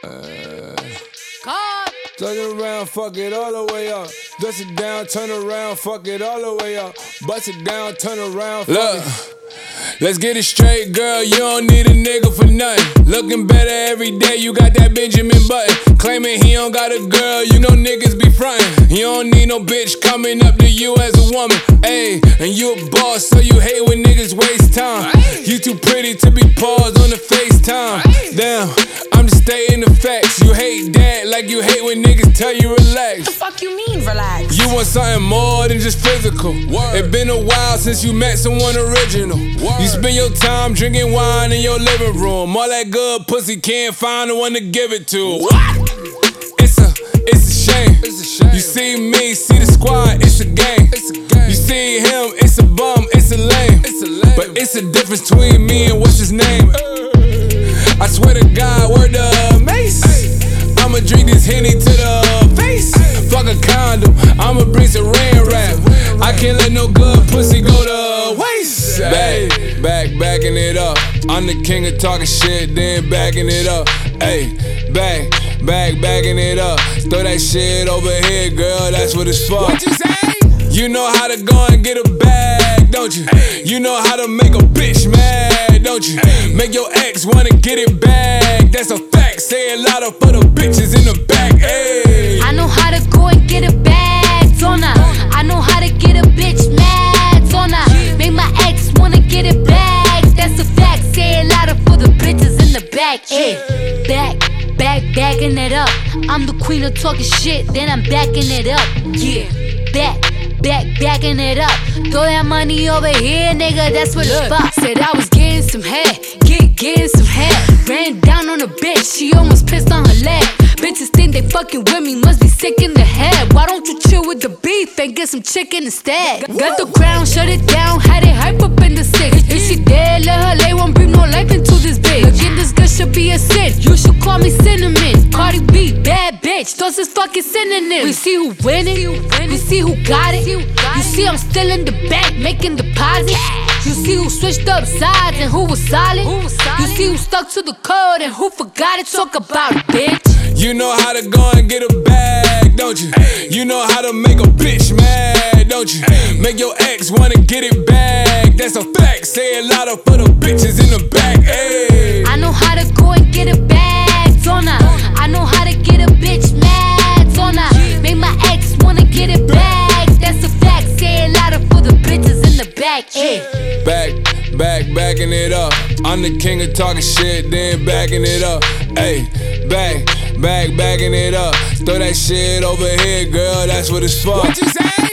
Turn it around, fuck it all the way up. Dust it down, turn around, fuck it all the way up. Bust it down, turn around, fuck it. Let's get it straight, girl, you don't need a nigga for nothing. Looking better every day, you got that Benjamin Button. Claiming he don't got a girl, you know niggas be frontin'. You don't need no bitch coming up to you as a woman. Ayy, and you a boss, so you hate when niggas waste time. You too pretty to be paused on the FaceTime. Damn, I'm just stating the facts. You hate that like you hate when niggas tell you relax. The fuck you mean relax? You want something more than just physical. It been a while since you met someone original. You spend your time drinking wine in your living room. All that good pussy can't find the one to give it to. What? It's a shame. You see me, see the squad, it's a game. You see him, it's a bum, it's a lame. But it's a difference between me and what's his name. I swear to God, word to Mace. I'ma drink this Henny to the face. Fuck a condom, I'ma bring some rain rap. I can't let no good pussy go to waste. Backing it up. I'm the king of talking shit, then backing it up. Ayy, backing it up. Throw that shit over here, girl, that's what it's for. What you say? You know how to go and get a bag, don't you? You know how to make a bitch mad, don't you? Make your ex wanna get it back, that's a fact. Say it louder for the bitches in the back, ayy. I know how to go and get a bag, don't I? I know how to get a bitch mad, don't I? Make my ex wanna get it back, that's a fact. Say it louder for the bitches in the back, ayy. Backing it up. I'm the queen of talking shit, then I'm backing it up, yeah. Backing it up. Throw that money over here, nigga, that's what it's for. Said I was getting some head, getting some head. Ran down on a bitch, she almost pissed on her leg. Bitches think they fucking with me, must be sick in the head. Why don't you chill with the beef and get some chicken instead? Got the crown, shut it down, had it hype up in the six. If she dead, let her lay, won't bring no life into this bitch. Again, this girl should be a sin, you should call me Cinnamon. Cardi B, bad bitch, those is fucking synonyms. We see who winning, we see who got it. You see I'm still in the bank making deposits. You see who switched up sides and who was solid. You see who stuck to the code and who forgot it. Talk about it, bitch. You know how to go and get a bag, don't you? You know how to make a bitch mad, don't you? Make your ex wanna get it back, that's a fact. Say it louder for the bitches in the back, ayy. I know how to go and get a bag, don't I? I know how to get a bitch mad, don't I? Make my ex wanna get it back, that's a fact. Say it louder for the bitches in the back, ayy. Backing it up. I'm the king of talking shit, then backing it up. Ayy, backing it up. Throw that shit over here, girl, that's what it's for. What you say?